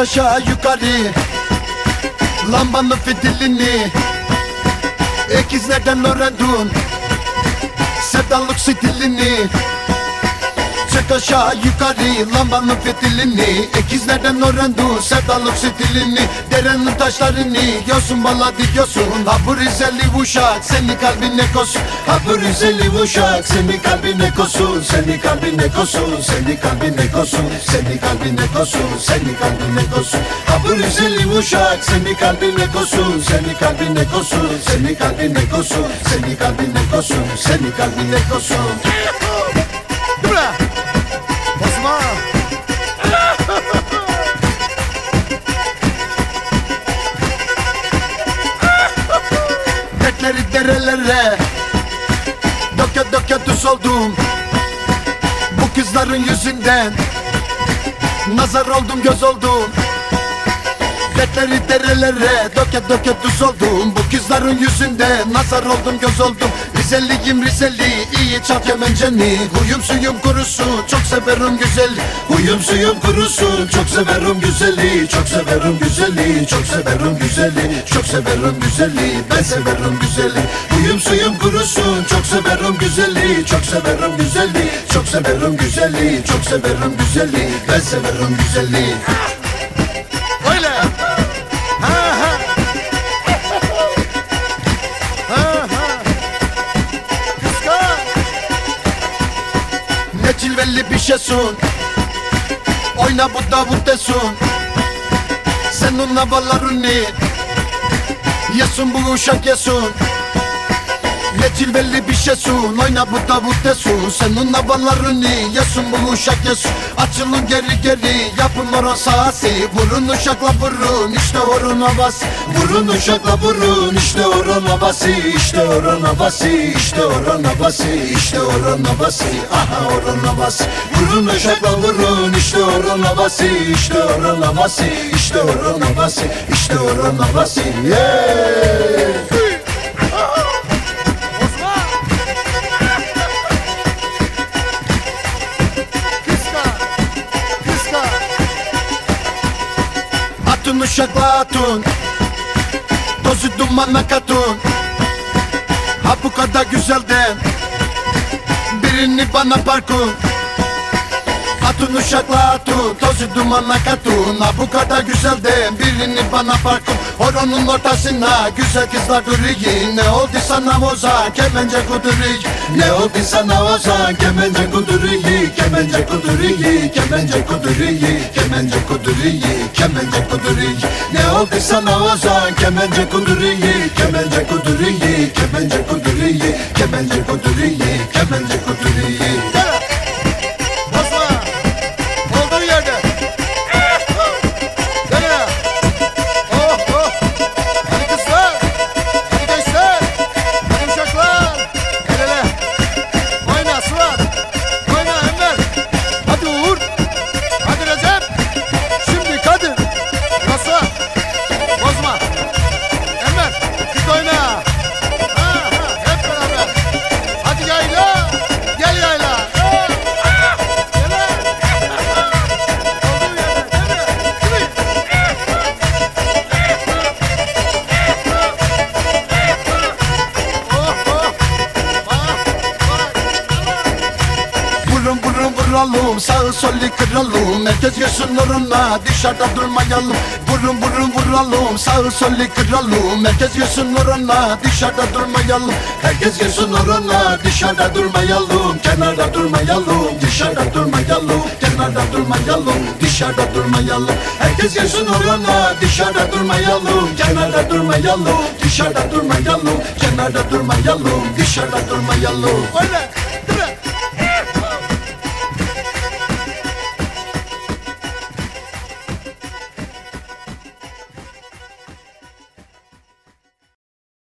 aşağı yukarı lambanın fitilini, ikizlerden öğrendim sevdalık stilini. Çık aşağı yukarı lambanın fitilini, ikizlerden öğrendim sevdalık stilini. Derenin taşlarını yosun bala diyorsun, ha bu Rizeli uşak seni kalbine kosun. Ha bu Rizeli uşak seni kalbine kosun, seni kalbine kosun, seni kalbine kosun, seni kalbine kosun, seni kalbine kosun. Ha bu Rizeli uşak seni kalbine kosun, seni kalbine kosun, seni kalbine kosun, seni kalbine kosun, seni kalbine kosun. Dura! Basma! Dertleri derelere döke döke düz oldum bu kızların yüzünden, nazar oldum göz oldum. Dertleri derelere döke döke düz oldum bu kızların yüzünden, nazar oldum göz oldum. Rizeliyim Rizeli, iyi çal kemenceni. Huyum suyum kurusun, çok severim güzeli. Huyum suyum kurusun, çok severim güzeli. Çok severim güzeli, çok severim güzeli. Çok severim güzeli, ben severim güzeli. Huyum suyum kurusun, çok severim güzeli. Çok severim güzeli, çok severim güzeli. Çok severim güzeli, ben severim güzeli. Öyle! Ha ha! Ha ha! Kıskan! Ne cilvelli bir şeysun, oyna bu Davut desun. Sen onun havalarını yesun, bu uşak yesun. Ne cilvelli bir şeysun, oyna bu Davut desun. Sen onun havalarını yesun, bu uşak yesun. Açılın geri geri, yapın oran sahası. Vurun uşakla vurun, işte oran havası. Vurun uşakla vurun, işte oran havası. İşte oran havası, işte oran havası. İşte oran havası, aha oran havası. Vurun uşakla vurun, işte oran havası. İşte oran havası, işte oran havası. İşte oran havası, yeah. Basma! Kıskan! Kıskan! Atın uşakla atın, tozu dumana katın. Ha bu kadar güzelden birini bana parkın. Atın uşakla atın, tozu dumana katın. Ha bu kadar güzelden birini bana parkın. Horonun ortasına güzel kızlar duruyor. Ne oldu sana ozan kemence kuduruyor. Ne oldu sana ozan kemence kuduruyor. Kemence kuduruyor, kemence kuduruyor. Kemence kuduruyor, kemence kuduruyor. Ne oldu sana ozan kemence kuduruyor. Kemence kuduruyor, kemence kuduruyor. Kemence kuduruyor, kemence kuduruyor. Basma! Olduğu yerde! Dene! Oh oh! Hadi kızlar! Hadi gençler! Hadi uşaklar! El ele! Oyna Sıvat! Oyna Enver! Hadi Uğur! Hadi Recep! Şimdi Kadir! Yasa! Bozma! Enver! Git oyna! Ha ha! Hep beraber! Hadi yayla! Gel yayla! Vurun vurun vuralım, sağı solu kıralım. Herkes görsün orana, dışarıda durmayalım. Vurun vurun vuralım, sağı solu kıralım. Herkes görsün orana, dışarıda durmayalım. Herkes görsün orana, dışarıda durmayalım. Kenarda durmayalım, dışarıda durmayalım. Kenarda durmayalım, dışarıda durmayalım. Herkes görsün orana, dışarıda durmayalım. Kenarda durmayalım, dışarıda durmayalım. Kenarda durmayalım, dışarıda durmayalım. Öyle!